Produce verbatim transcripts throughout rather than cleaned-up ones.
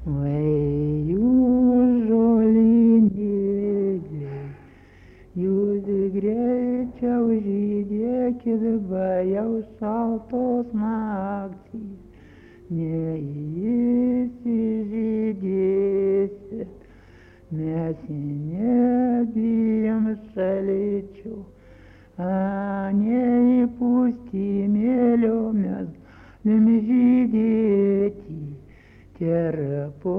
Oi, užuolinėliai, jūs greičiau žydėkit, be jau šaltos naktys, neįsižydėsit, mes nebijom šalčio, nei pūstymėlio mes galim žydėti. Tarpo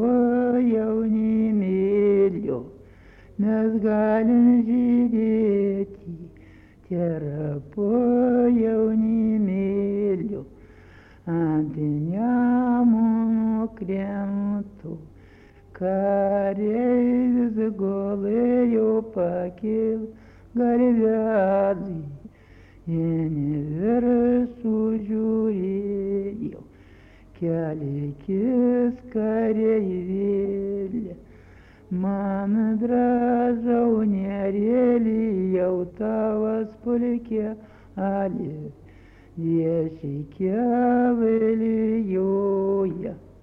jaunimėlio mes galim žydėti, tarpo jaunimėlio ant Nemuno kranto. Kareivis galėjo pakilt galvelį, į viršų žiūrėjo. Kelkis kareivėli, man dražaunėlį, jau tavas pulkelis, viešai kavalijoja.